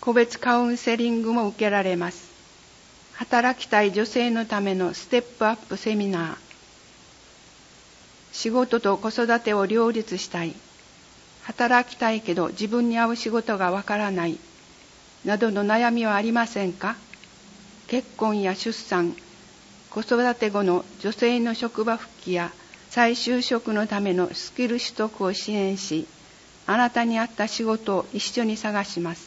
個別カウンセリングも受けられます。働きたい女性のためのステップアップセミナー、仕事と子育てを両立したい、働きたいけど自分に合う仕事がわからないなどの悩みはありませんか？結婚や出産、子育て後の女性の職場復帰や再就職のためのスキル取得を支援し、あなたに合った仕事を一緒に探します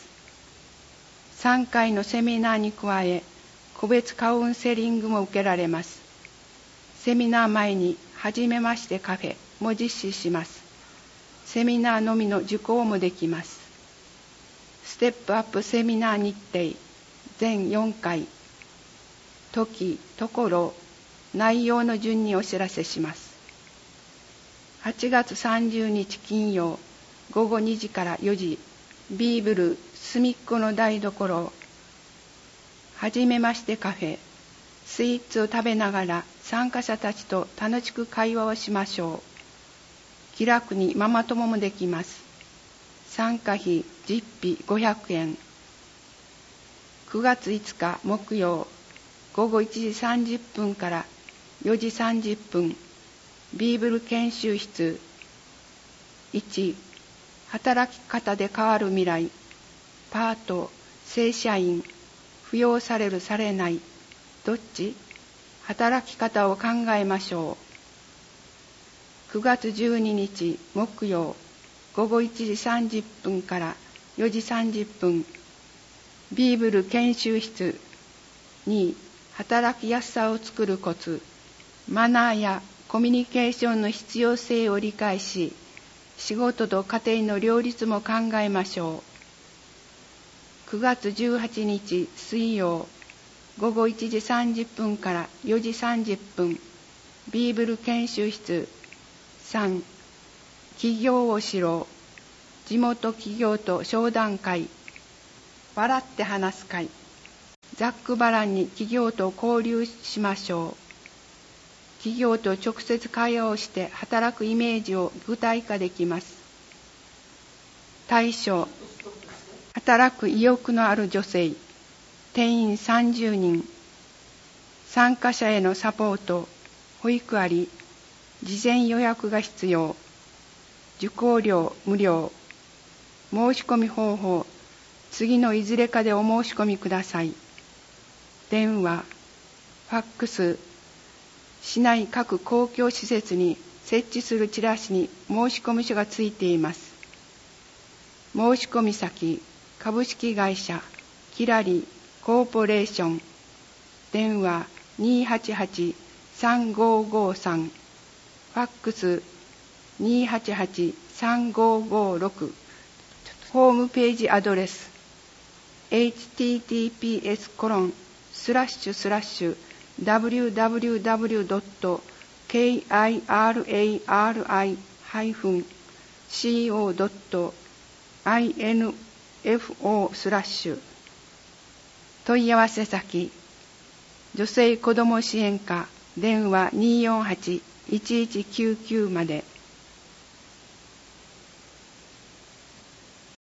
。3回のセミナーに加え、個別カウンセリングも受けられます。セミナー前にはじめましてカフェも実施します。セミナーのみの受講もできます。ステップアップセミナー日程全4回、時、ところ、内容の順にお知らせします。8月30日金曜午後2時から4時、ビーブル隅っこの台所、はじめましてカフェ、スイーツを食べながら参加者たちと楽しく会話をしましょう。気楽にママ友もできます。参加費実費500円。9月5日木曜午後1時30分から4時30分、ビーブル研修室。1、働き方で変わる未来、パート、正社員、扶養されるされない、どっち？働き方を考えましょう。9月12日木曜午後1時30分から4時30分、ビーブル研修室。2、働きやすさを作るコツ、マナーやコミュニケーションの必要性を理解し、仕事と家庭の両立も考えましょう。9月18日水曜午後1時30分から4時30分、ビーブル研修室。3、起業をしろ、地元企業と商談会、笑って話す会、ざっくばらんに企業と交流しましょう。企業と直接会話をして働くイメージを具体化できます。対象、働く意欲のある女性、定員30人、参加者へのサポート、保育あり、事前予約が必要、受講料無料、申し込み方法、次のいずれかでお申し込みください。電話、ファックス、市内各公共施設に設置するチラシに申し込み書がついています。申し込み先、株式会社キラリコーポレーション、電話288-3553、ファックス288-3556、ホームページアドレス https://www.kirari-co.info/ 問い合わせ先、女性子ども支援課、電話248-1199まで。